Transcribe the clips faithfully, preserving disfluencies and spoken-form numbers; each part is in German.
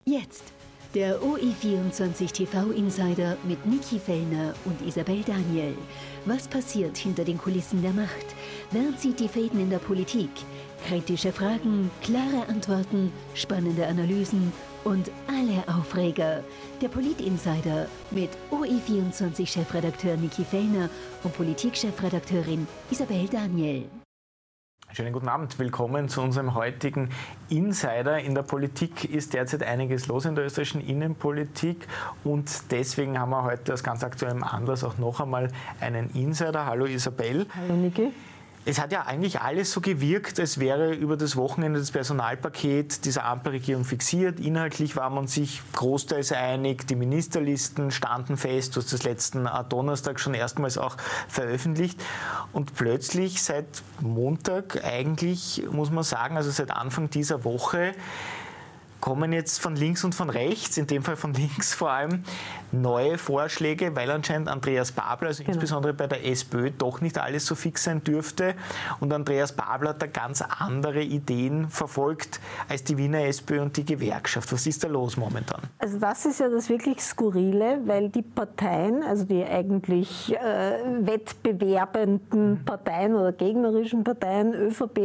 Jetzt der O E vierundzwanzig T V-Insider mit Niki Fellner und Isabel Daniel. Was passiert hinter den Kulissen der Macht? Wer zieht die Fäden in der Politik? Kritische Fragen, klare Antworten, spannende Analysen und alle Aufreger. Der Polit-Insider mit O E vierundzwanzig-Chefredakteur Niki Fellner und Politik-Chefredakteurin Isabel Daniel. Schönen guten Abend, willkommen zu unserem heutigen Insider. In der Politik ist derzeit einiges los in der österreichischen Innenpolitik und deswegen haben wir heute aus ganz aktuellem Anlass auch noch einmal einen Insider. Hallo Isabel. Hallo Niki. Es hat ja eigentlich alles so gewirkt, als wäre über das Wochenende das Personalpaket dieser Ampelregierung fixiert. Inhaltlich war man sich großteils einig, die Ministerlisten standen fest, du hast das letzten Donnerstag schon erstmals auch veröffentlicht. Und plötzlich seit Montag eigentlich, muss man sagen, also seit Anfang dieser Woche, kommen jetzt von links und von rechts, in dem Fall von links vor allem, neue Vorschläge, weil anscheinend Andreas Babler, also genau. insbesondere bei der SPÖ, doch nicht alles so fix sein dürfte. Und Andreas Babler hat da ganz andere Ideen verfolgt als die Wiener SPÖ und die Gewerkschaft. Was ist da los momentan? Also das ist ja das wirklich Skurrile, weil die Parteien, also die eigentlich äh, wettbewerbenden mhm. Parteien oder gegnerischen Parteien, ÖVP,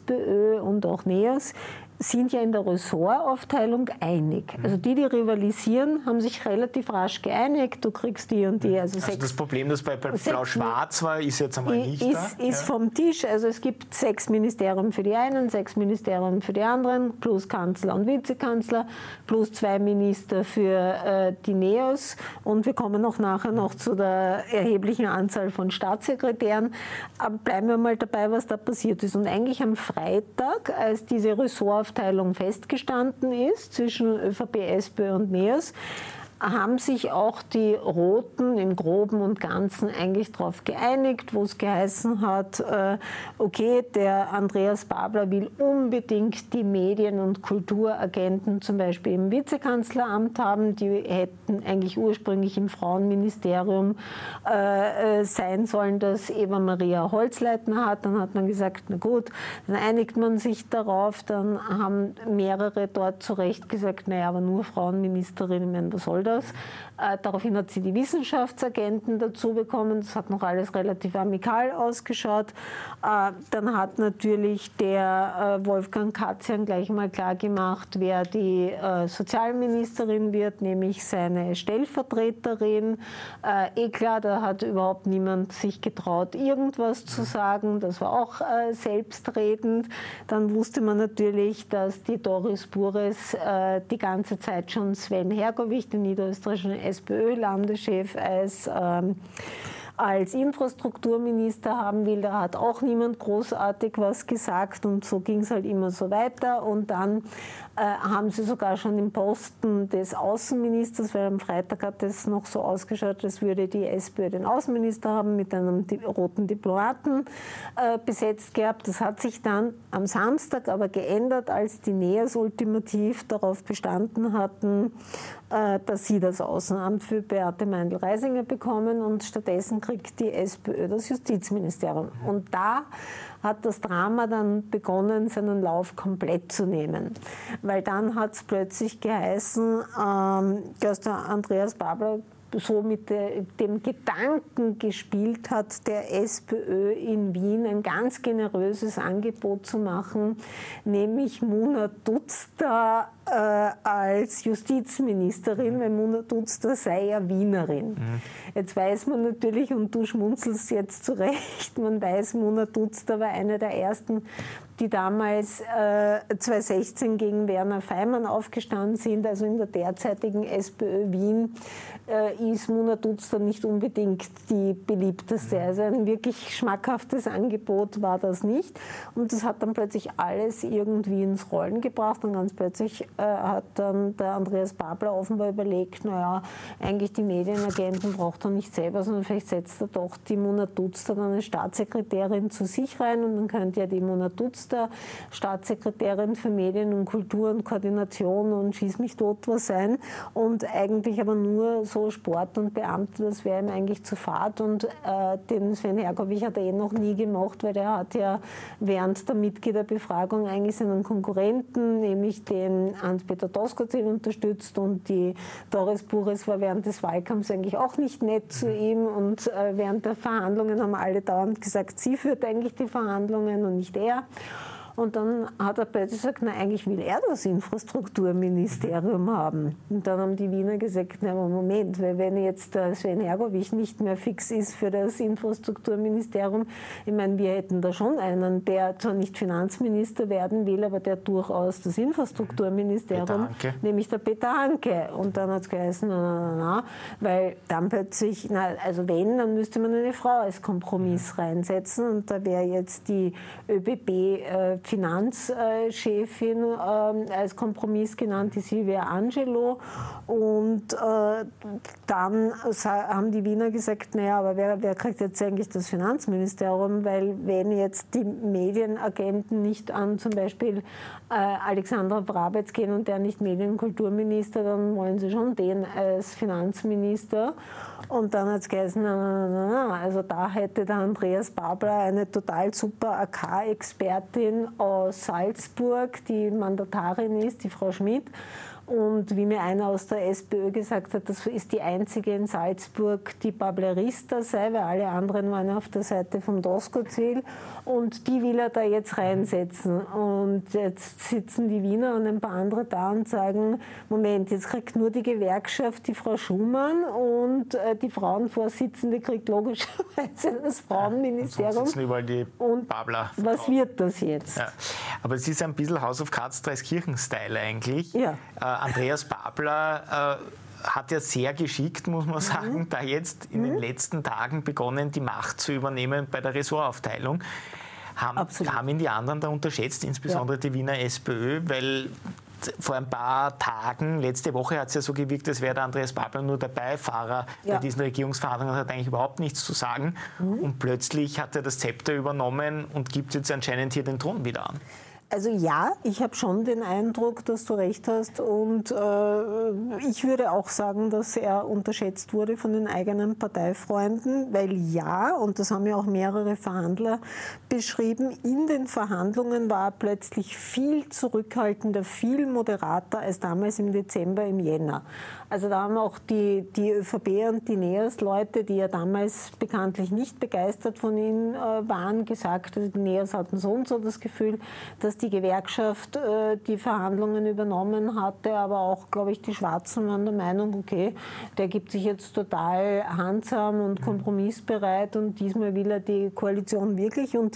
SPÖ und auch NEOS, sind ja in der Ressortaufteilung einig. Also die, die rivalisieren, haben sich relativ rasch geeinigt. Du kriegst die und die. Also, also sechs, das Problem, das bei, bei Blau-Schwarz war, ist jetzt einmal nicht ist, da? Ist ja. vom Tisch. Also es gibt sechs Ministerien für die einen, sechs Ministerien für die anderen, plus Kanzler und Vizekanzler, plus zwei Minister für äh, die NEOS. Und wir kommen auch nachher noch zu der erheblichen Anzahl von Staatssekretären. Aber bleiben wir mal dabei, was da passiert ist. Und eigentlich am Freitag, als diese Ressortaufteilung Aufteilung festgestanden ist zwischen ÖVP, SPÖ und NEOS, haben sich auch die Roten im Groben und Ganzen eigentlich darauf geeinigt, wo es geheißen hat, äh, okay, der Andreas Babler will unbedingt die Medien- und Kulturagenten zum Beispiel im Vizekanzleramt haben. Die hätten eigentlich ursprünglich im Frauenministerium äh, sein sollen, das Eva Maria Holzleitner hat. Dann hat man gesagt, na gut, dann einigt man sich darauf. Dann haben mehrere dort zu Recht gesagt, naja, aber nur Frauenministerin, ich meine, was soll das? Äh, daraufhin hat sie die Wissenschaftsagenten dazu bekommen. Das hat noch alles relativ amikal ausgeschaut. Äh, dann hat natürlich der äh, Wolfgang Katzian gleich mal klar gemacht, wer die äh, Sozialministerin wird, nämlich seine Stellvertreterin. Äh, eh klar, da hat überhaupt niemand sich getraut, irgendwas zu sagen. Das war auch äh, selbstredend. Dann wusste man natürlich, dass die Doris Bures äh, die ganze Zeit schon Sven Hergovich, den niederösterreichischen SPÖ-Landeschef, als, ähm, als Infrastrukturminister haben will. Da hat auch niemand großartig was gesagt und so ging es halt immer so weiter. Und dann äh, haben sie sogar schon den Posten des Außenministers, weil am Freitag hat es noch so ausgeschaut, als würde die SPÖ den Außenminister haben, mit einem roten Diplomaten äh, besetzt gehabt. Das hat sich dann am Samstag aber geändert, als die NEOS ultimativ darauf bestanden hatten, äh, dass sie das Außenamt für Beate Meindl-Reisinger bekommen und stattdessen kriegt die SPÖ das Justizministerium. Und da hat das Drama dann begonnen, seinen Lauf komplett zu nehmen. Weil dann hat es plötzlich geheißen, ähm, dass der Andreas Babler so mit dem Gedanken gespielt hat, der SPÖ in Wien ein ganz generöses Angebot zu machen, nämlich Muna Dutzter äh, als Justizministerin, weil Muna Dutzter sei ja Wienerin. Mhm. Jetzt weiß man natürlich, und du schmunzelst jetzt zu Recht, man weiß, Muna Dutzter war eine der ersten, die damals äh, zweitausendsechzehn gegen Werner Feimann aufgestanden sind, also in der derzeitigen SPÖ Wien, äh, ist Muna Dutzter nicht unbedingt die beliebteste. Also ein wirklich schmackhaftes Angebot war das nicht. Und das hat dann plötzlich alles irgendwie ins Rollen gebracht und ganz plötzlich äh, hat dann der Andreas Babler offenbar überlegt, naja, eigentlich die Medienagenten braucht er nicht selber, sondern vielleicht setzt er doch die Muna Dutzter dann als Staatssekretärin zu sich rein und dann könnte ja die Muna Dutzter Staatssekretärin für Medien und Kultur und Koordination und schieß mich tot was sein und eigentlich aber nur so Sport und Beamte, das wäre ihm eigentlich zu fad und äh, den Sven Hergovich hat er eh noch nie gemacht, weil der hat ja während der Mitgliederbefragung eigentlich seinen Konkurrenten, nämlich den Hans-Peter Doskozil unterstützt und die Doris Burres war während des Wahlkampfs eigentlich auch nicht nett zu ihm und äh, während der Verhandlungen haben alle dauernd gesagt, sie führt eigentlich die Verhandlungen und nicht er. Und dann hat er plötzlich gesagt, na, eigentlich will er das Infrastrukturministerium haben. Und dann haben die Wiener gesagt, na, Moment, weil wenn jetzt der Sven Hergovich nicht mehr fix ist für das Infrastrukturministerium, ich meine, wir hätten da schon einen, der zwar nicht Finanzminister werden will, aber der durchaus das Infrastrukturministerium, nämlich der Peter Hanke. Und dann hat es geheißen, na, na, na, na, weil dann plötzlich, na, also wenn, dann müsste man eine Frau als Kompromiss reinsetzen und da wäre jetzt die ÖBB äh, Finanzchefin äh, als Kompromiss genannt, die Silvia Angelo. Und äh, dann haben die Wiener gesagt, naja, aber wer, wer kriegt jetzt eigentlich das Finanzministerium? Weil wenn jetzt die Medienagenten nicht an zum Beispiel äh, Alexandra Brabetz gehen und der nicht Medien- und Kulturminister, dann wollen sie schon den als Finanzminister. Und dann hat es geheißen, na, na, na, na. Also da hätte der Andreas Babler eine total super A K-Expertin aus Salzburg, die Mandatarin ist, die Frau Schmidt. Und wie mir einer aus der SPÖ gesagt hat, das ist die einzige in Salzburg, die Bablerista sei, weil alle anderen waren auf der Seite vom Doskozil. Und die will er da jetzt reinsetzen. Und jetzt sitzen die Wiener und ein paar andere da und sagen, Moment, jetzt kriegt nur die Gewerkschaft die Frau Schumann und äh, die Frauenvorsitzende kriegt logischerweise das Frauenministerium. Und sitzen überall die Babler. Und was wird das jetzt? Ja. Aber es ist ein bisschen House of Cards Dreiskirchen-Style eigentlich. Ja. Äh, Andreas Babler äh, hat ja sehr geschickt, muss man sagen, mhm. da jetzt in mhm. den letzten Tagen begonnen, die Macht zu übernehmen bei der Ressortaufteilung. Haben, haben ihn die anderen da unterschätzt, insbesondere ja. die Wiener SPÖ, weil vor ein paar Tagen, letzte Woche hat es ja so gewirkt, als wäre der Andreas Babler nur der Beifahrer ja. bei diesen Regierungsverhandlungen, hat eigentlich überhaupt nichts zu sagen. Mhm. Und plötzlich hat er das Zepter übernommen und gibt jetzt anscheinend hier den Thron wieder an. Also ja, ich habe schon den Eindruck, dass du recht hast und äh, ich würde auch sagen, dass er unterschätzt wurde von den eigenen Parteifreunden, weil ja, und das haben ja auch mehrere Verhandler beschrieben, in den Verhandlungen war er plötzlich viel zurückhaltender, viel moderater als damals im Dezember, im Jänner. Also da haben auch die, die ÖVP und die NEOS-Leute, die ja damals bekanntlich nicht begeistert von ihm äh, waren, gesagt, also die NEOS hatten so und so das Gefühl, dass die Gewerkschaft äh, die Verhandlungen übernommen hatte, aber auch, glaube ich, die Schwarzen waren der Meinung, okay, der gibt sich jetzt total handsam und kompromissbereit und diesmal will er die Koalition wirklich und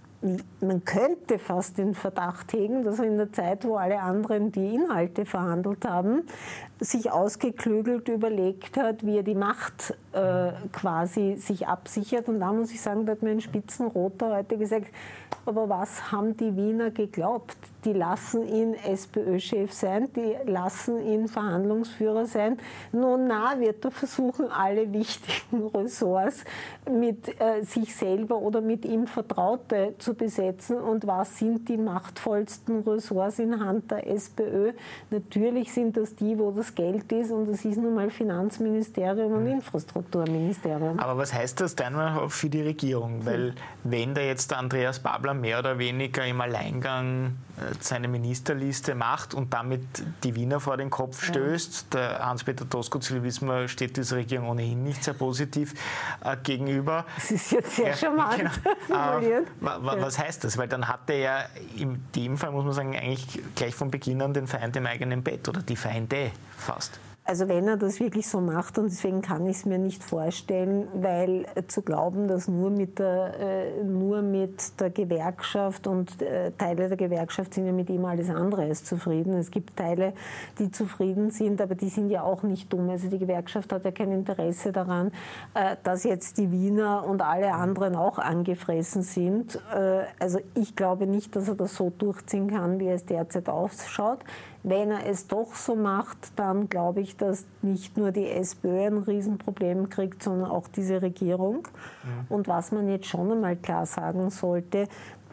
man könnte fast den Verdacht hegen, dass er in der Zeit, wo alle anderen die Inhalte verhandelt haben, sich ausgeklügelt überlegt hat, wie er die Macht äh, quasi sich absichert. Und da muss ich sagen, da hat mir ein Spitzenroter heute gesagt, aber was haben die Wiener geglaubt? Die lassen ihn SPÖ-Chef sein, die lassen ihn Verhandlungsführer sein. Nun, na, wird er versuchen, alle wichtigen Ressorts mit äh, sich selber oder mit ihm Vertraute zu besetzen. Und was sind die machtvollsten Ressorts in Hand der SPÖ? Natürlich sind das die, wo das Geld ist und das ist nun mal Finanzministerium und Infrastrukturministerium. Aber was heißt das dann auch für die Regierung? Weil wenn da jetzt der Andreas Babler mehr oder weniger im Alleingang seine Ministerliste macht und damit die Wiener vor den Kopf stößt, ja. der Hans-Peter Doskozil, wissen wir, steht dieser Regierung ohnehin nicht sehr positiv äh, gegenüber. Das ist jetzt sehr ja, charmant genau. formuliert. Äh, was heißt das? Weil dann hat er ja in dem Fall, muss man sagen, eigentlich gleich von Beginn an den Feind im eigenen Bett oder die Feinde fast. Also wenn er das wirklich so macht, und deswegen kann ich es mir nicht vorstellen, weil äh, zu glauben, dass nur mit der, äh, nur mit der Gewerkschaft und äh, Teile der Gewerkschaft sind ja mit ihm alles andere als zufrieden. Es gibt Teile, die zufrieden sind, aber die sind ja auch nicht dumm. Also die Gewerkschaft hat ja kein Interesse daran, äh, dass jetzt die Wiener und alle anderen auch angefressen sind. Äh, also ich glaube nicht, dass er das so durchziehen kann, wie es derzeit ausschaut. Wenn er es doch so macht, dann glaube ich, dass nicht nur die SPÖ ein Riesenproblem kriegt, sondern auch diese Regierung. Mhm. Und was man jetzt schon einmal klar sagen sollte,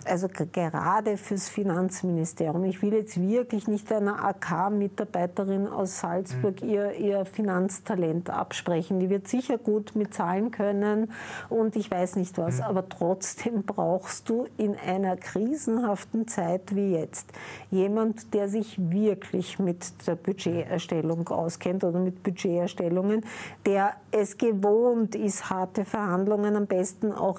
Also gerade fürs Finanzministerium. Ich will jetzt wirklich nicht einer A K-Mitarbeiterin aus Salzburg mhm. ihr, ihr Finanztalent absprechen. Die wird sicher gut mit Zahlen können und ich weiß nicht was. Mhm. Aber trotzdem brauchst du in einer krisenhaften Zeit wie jetzt jemand, der sich wirklich mit der Budgeterstellung auskennt oder mit Budgeterstellungen, der es gewohnt ist, harte Verhandlungen am besten auch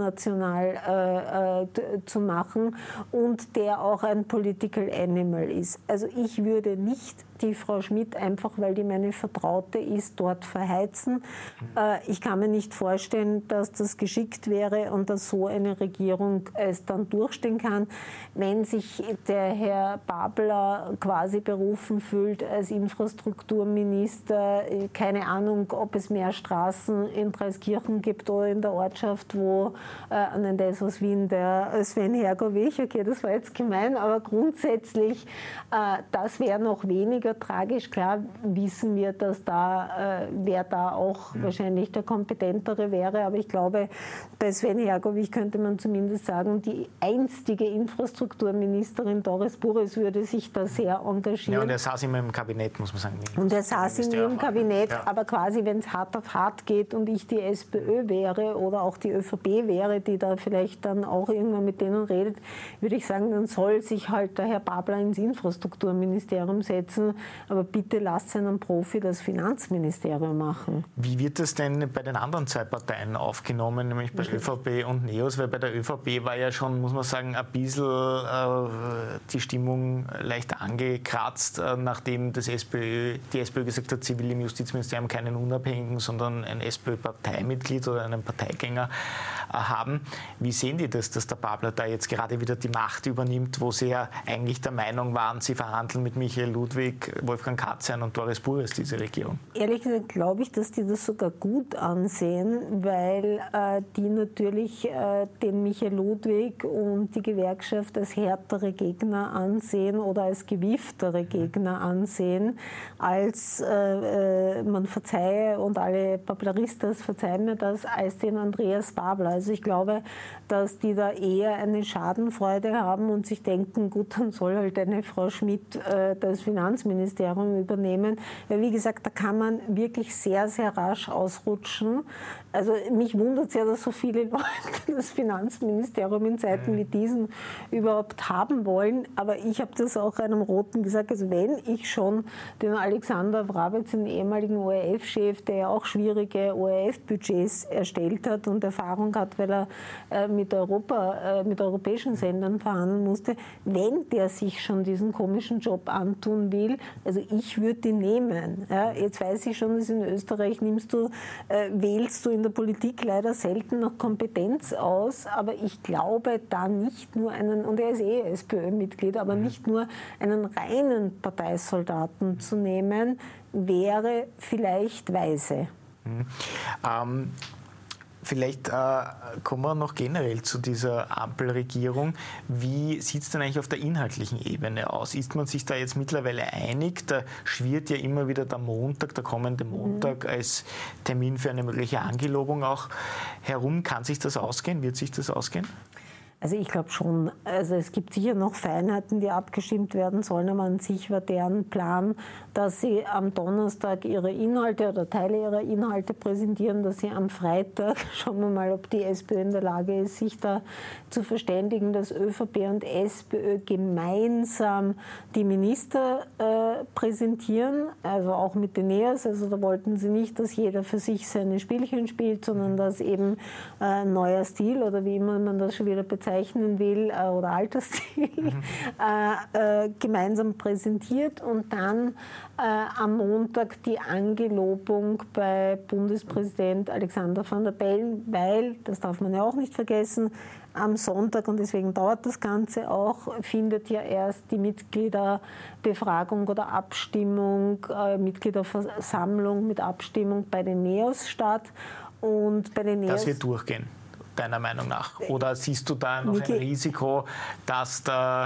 international äh, zu machen und der auch ein Political Animal ist. Also ich würde nicht die Frau Schmidt, einfach weil die meine Vertraute ist, dort verheizen. Äh, ich kann mir nicht vorstellen, dass das geschickt wäre und dass so eine Regierung es dann durchstehen kann. Wenn sich der Herr Babler quasi berufen fühlt als Infrastrukturminister, keine Ahnung, ob es mehr Straßen in Dreiskirchen gibt oder in der Ortschaft, wo äh, an der ist aus Wien der Sven Hergovich, okay, das war jetzt gemein, aber grundsätzlich, äh, das wäre noch weniger tragisch. Klar wissen wir, dass da, äh, wer da auch mhm. wahrscheinlich der Kompetentere wäre, aber ich glaube, bei Sven Hergovich könnte man zumindest sagen, die einstige Infrastrukturministerin Doris Burres würde sich da sehr engagieren. Ja, und er saß immer im Kabinett, muss man sagen. Und er saß immer im Kabinett, ja. aber quasi, wenn es hart auf hart geht und ich die SPÖ wäre oder auch die ÖVP wäre, die da vielleicht dann auch irgendwann mit denen redet, würde ich sagen, dann soll sich halt der Herr Babler ins Infrastrukturministerium setzen, aber bitte lasst einen Profi das Finanzministerium machen. Wie wird das denn bei den anderen zwei Parteien aufgenommen, nämlich bei mhm. ÖVP und NEOS? Weil bei der ÖVP war ja schon, muss man sagen, ein bisschen äh, die Stimmung leicht angekratzt, äh, nachdem das SPÖ, die SPÖ gesagt hat, sie will im Justizministerium keinen Unabhängigen, sondern ein SPÖ-Parteimitglied oder einen Parteigänger äh, haben. Wie sehen die das, dass der Babler da jetzt gerade wieder die Macht übernimmt, wo sie ja eigentlich der Meinung waren, sie verhandeln mit Michael Ludwig, Wolfgang Katzian und Doris Burres diese Regierung? Ehrlich gesagt glaube ich, dass die das sogar gut ansehen, weil äh, die natürlich äh, den Michael Ludwig und die Gewerkschaft als härtere Gegner ansehen oder als gewieftere Gegner ansehen, als äh, man verzeihe und alle Bableristas verzeihen mir das, als den Andreas Babler. Also ich glaube, dass die da eher eine Schadenfreude haben und sich denken, gut, dann soll halt eine Frau Schmidt äh, das Finanzministerium übernehmen. Weil wie gesagt, da kann man wirklich sehr, sehr rasch ausrutschen. Also mich wundert es ja, dass so viele Leute das Finanzministerium in Zeiten wie diesen überhaupt haben wollen. Aber ich habe das auch einem Roten gesagt, also wenn ich schon den Alexander Wrabetz, den ehemaligen O R F-Chef, der ja auch schwierige O R F-Budgets erstellt hat und Erfahrung hat, weil er äh, mit, Europa, äh, mit europäischen Sendern verhandeln musste, wenn der sich schon diesen komischen Job antun will, also ich würde ihn nehmen. Ja, jetzt weiß ich schon, dass in Österreich nimmst du, äh, wählst du in der Politik leider selten nach Kompetenz aus, aber ich glaube da nicht nur einen, und er ist eh SPÖ-Mitglied, aber nicht nur einen reinen Parteisoldaten zu nehmen, wäre vielleicht weise. Mhm. Ähm Vielleicht äh, kommen wir noch generell zu dieser Ampelregierung. Wie sieht es denn eigentlich auf der inhaltlichen Ebene aus? Ist man sich da jetzt mittlerweile einig? Da schwirrt ja immer wieder der Montag, der kommende Montag, mhm. als Termin für eine mögliche Angelobung auch herum. Kann sich das ausgehen? Wird sich das ausgehen? Also ich glaube schon, also es gibt sicher noch Feinheiten, die abgestimmt werden sollen, aber an sich war deren Plan, dass sie am Donnerstag ihre Inhalte oder Teile ihrer Inhalte präsentieren, dass sie am Freitag, schauen wir mal, ob die SPÖ in der Lage ist, sich da zu verständigen, dass ÖVP und SPÖ gemeinsam die Minister äh, präsentieren, also auch mit den NEOS, also da wollten sie nicht, dass jeder für sich seine Spielchen spielt, sondern dass eben äh, neuer Stil oder wie immer man das schon wieder bezeichnet, will äh, oder alter Stil mhm. äh, äh, gemeinsam präsentiert und dann äh, am Montag die Angelobung bei Bundespräsident Alexander Van der Bellen, weil, das darf man ja auch nicht vergessen, am Sonntag, und deswegen dauert das Ganze auch, findet ja erst die Mitgliederbefragung oder Abstimmung, äh, Mitgliederversammlung mit Abstimmung bei den NEOS statt. Und bei den NEOS das wird durchgehen, deiner Meinung nach? Oder siehst du da noch ein Risiko, dass da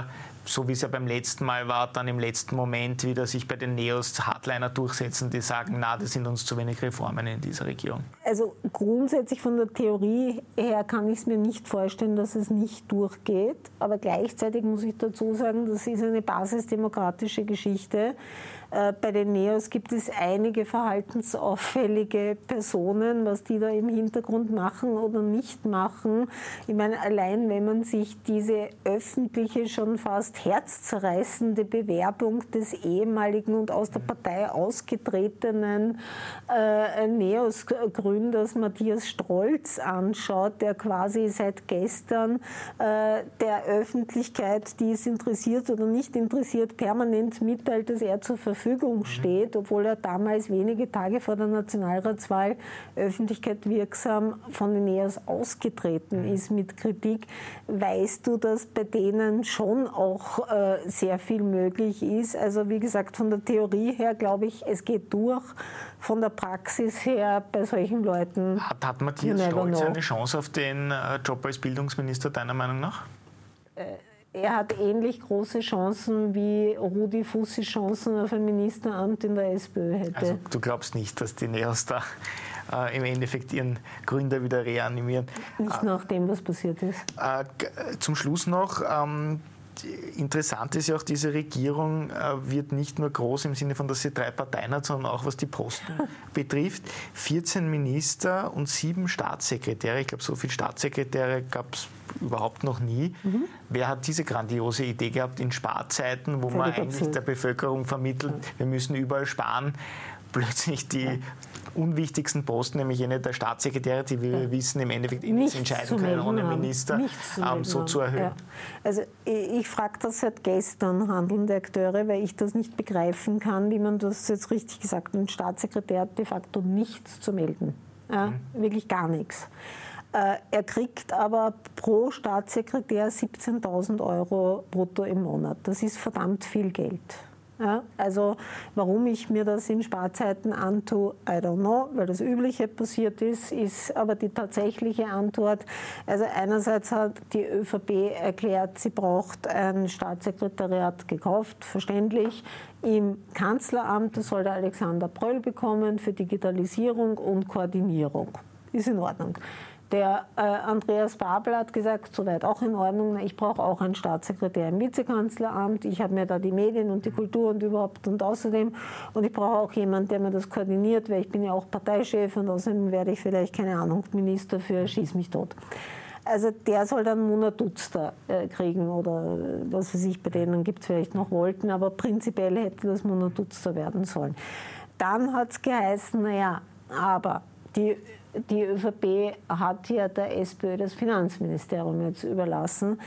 so wie es ja beim letzten Mal war, dann im letzten Moment wieder sich bei den Neos Hardliner durchsetzen, die sagen, na, das sind uns zu wenig Reformen in dieser Regierung? Also grundsätzlich von der Theorie her kann ich es mir nicht vorstellen, dass es nicht durchgeht. Aber gleichzeitig muss ich dazu sagen, das ist eine basisdemokratische Geschichte. Bei den Neos gibt es einige verhaltensauffällige Personen, was die da im Hintergrund machen oder nicht machen. Ich meine, allein wenn man sich diese öffentliche, schon fast herzzerreißende Bewerbung des ehemaligen und aus der Partei ausgetretenen äh, Neos-Gründers Matthias Strolz anschaut, der quasi seit gestern äh, der Öffentlichkeit, die es interessiert oder nicht interessiert, permanent mitteilt, dass er zur Verfügung steht, obwohl er damals wenige Tage vor der Nationalratswahl öffentlichkeitswirksam von den Neos ausgetreten ist mit Kritik. Weißt du, dass bei denen schon auch äh, sehr viel möglich ist? Also wie gesagt, von der Theorie her glaube ich, es geht durch. Von der Praxis her bei solchen Leuten. Hat, hat Matthias Strolz eine Chance auf den äh, Job als Bildungsminister, deiner Meinung nach? Äh, Er hat ähnlich große Chancen, wie Rudi Fussi Chancen auf ein Ministeramt in der SPÖ hätte. Also du glaubst nicht, dass die Neos da äh, im Endeffekt ihren Gründer wieder reanimieren? Nicht nach dem, was passiert ist. Äh, zum Schluss noch, ähm, interessant ist ja auch, diese Regierung äh, wird nicht nur groß im Sinne von, dass sie drei Parteien hat, sondern auch was die Posten betrifft. vierzehn Minister und sieben Staatssekretäre. Ich glaube, so viele Staatssekretäre gab es überhaupt noch nie. Mhm. Wer hat diese grandiose Idee gehabt in Sparzeiten, wo man eigentlich der Bevölkerung vermittelt, wir müssen überall sparen, plötzlich die ja. unwichtigsten Posten, nämlich jene der Staatssekretäre, die wir ja. wissen, im Endeffekt nichts entscheiden können ohne Minister, ähm, so zu erhöhen. Ja. Also ich, ich frage das seit gestern handelnde Akteure, weil ich das nicht begreifen kann, wie man das jetzt richtig gesagt hat. Ein Staatssekretär hat de facto nichts zu melden. Ja, mhm. Wirklich gar nichts. Äh, er kriegt aber pro Staatssekretär siebzehntausend Euro brutto im Monat. Das ist verdammt viel Geld. Ja, also warum ich mir das in Sparzeiten antue, I don't know, weil das Übliche passiert ist, ist aber die tatsächliche Antwort. Also einerseits hat die ÖVP erklärt, sie braucht ein Staatssekretariat gekauft, verständlich. Im Kanzleramt, das soll der Alexander Pröll bekommen für Digitalisierung und Koordinierung. Ist in Ordnung. Der äh, Andreas Babel hat gesagt, soweit auch in Ordnung, ich brauche auch einen Staatssekretär im Vizekanzleramt, ich habe mir da die Medien und die Kultur und überhaupt und außerdem und ich brauche auch jemanden, der mir das koordiniert, weil ich bin ja auch Parteichef und außerdem werde ich vielleicht, keine Ahnung, Minister für Schieß mich tot. Also der soll dann Monat Dutzter äh, kriegen oder was weiß ich, bei denen gibt es vielleicht noch Wolken, aber prinzipiell hätte das Monat Dutzter werden sollen. Dann hat es geheißen, naja, aber die Die ÖVP hat ja der SPÖ das Finanzministerium jetzt überlassen.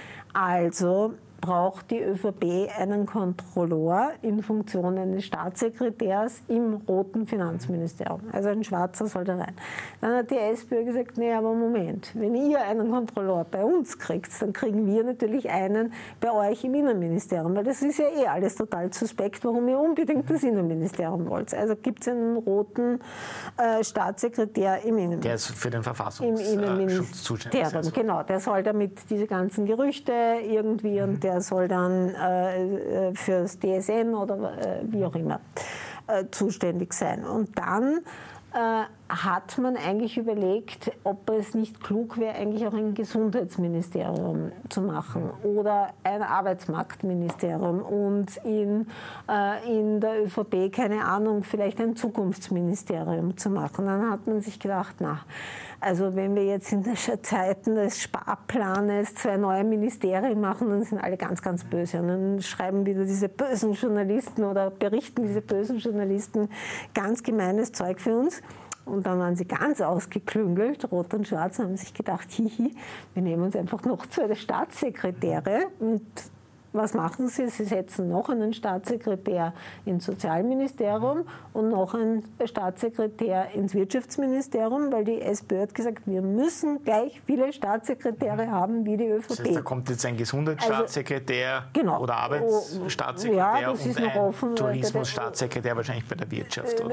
Also braucht die ÖVP einen Kontrolleur in Funktion eines Staatssekretärs im roten Finanzministerium. Also ein Schwarzer soll da rein. Dann hat die SPÖ gesagt, nee, aber Moment, wenn ihr einen Kontrolleur bei uns kriegt, dann kriegen wir natürlich einen bei euch im Innenministerium, weil das ist ja eh alles total suspekt, warum ihr unbedingt das Innenministerium wollt. Also gibt es einen roten äh, Staatssekretär im Innenministerium. Der ist für den Verfassungsschutz zuständig. Also. Genau, der soll damit diese ganzen Gerüchte irgendwie mhm. und der soll dann äh, fürs D S N oder äh, wie auch immer äh, zuständig sein. Und dann äh, hat man eigentlich überlegt, ob es nicht klug wäre, eigentlich auch ein Gesundheitsministerium zu machen oder ein Arbeitsmarktministerium und in, äh, in der ÖVP, keine Ahnung, vielleicht ein Zukunftsministerium zu machen. Dann hat man sich gedacht, na, also wenn wir jetzt in den Zeiten des Sparplanes zwei neue Ministerien machen, dann sind alle ganz, ganz böse. Und dann schreiben wieder diese bösen Journalisten oder berichten diese bösen Journalisten ganz gemeines Zeug für uns. Und dann waren sie ganz ausgeklüngelt, rot und schwarz, und haben sich gedacht, hihi, wir nehmen uns einfach noch zwei Staatssekretäre. Und was machen sie? Sie setzen noch einen Staatssekretär ins Sozialministerium und noch einen Staatssekretär ins Wirtschaftsministerium, weil die SPÖ hat gesagt, wir müssen gleich viele Staatssekretäre haben wie die ÖVP. Das heißt, da kommt jetzt ein Gesundheitsstaatssekretär also, genau. oder Arbeitsstaatssekretär ja, das und ist noch ein offen, Tourismusstaatssekretär wahrscheinlich bei der Wirtschaft, oder?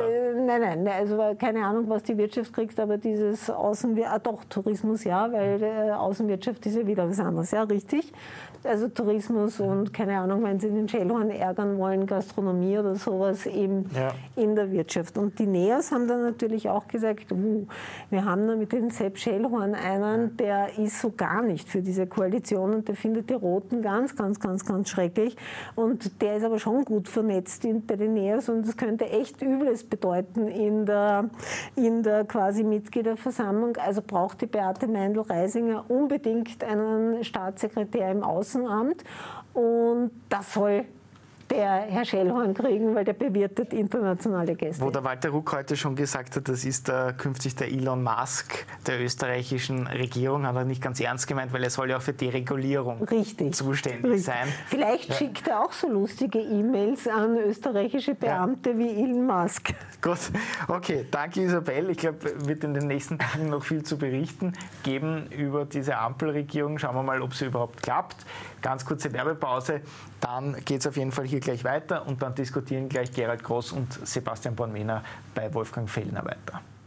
nein, nein, also keine Ahnung, was die Wirtschaft kriegt, aber dieses Außenwirtschaft, ah, doch, Tourismus ja, weil äh, Außenwirtschaft ist ja wieder was anderes, ja, richtig. Also Tourismus und keine Ahnung, wenn Sie den Schellhorn ärgern wollen, Gastronomie oder sowas eben ja. in der Wirtschaft. Und die NEOS haben dann natürlich auch gesagt, uh, wir haben da mit dem Sepp Schellhorn einen, der ist so gar nicht für diese Koalition und der findet die Roten ganz, ganz, ganz, ganz schrecklich. Und der ist aber schon gut vernetzt in, bei den NEOS und das könnte echt Übles bedeuten in der, in der quasi Mitgliederversammlung. Also braucht die Beate Meindl-Reisinger unbedingt einen Staatssekretär im Außenamt und das soll der Herr Schellhorn kriegen, weil der bewirtet internationale Gäste. Wo der Walter Ruck heute schon gesagt hat, das ist der, künftig der Elon Musk der österreichischen Regierung, hat er nicht ganz ernst gemeint, weil er soll ja auch für Deregulierung Richtig. zuständig Richtig. sein. Vielleicht ja. schickt er auch so lustige E-Mails an österreichische Beamte ja. wie Elon Musk. Gut, okay, danke Isabel. Ich glaube, es wird in den nächsten Tagen noch viel zu berichten geben über diese Ampelregierung. Schauen wir mal, ob sie überhaupt klappt. Ganz kurze Werbepause, dann geht es auf jeden Fall hier gleich weiter und dann diskutieren gleich Gerald Groß und Sebastian Bornwehner bei Wolfgang Fellner weiter.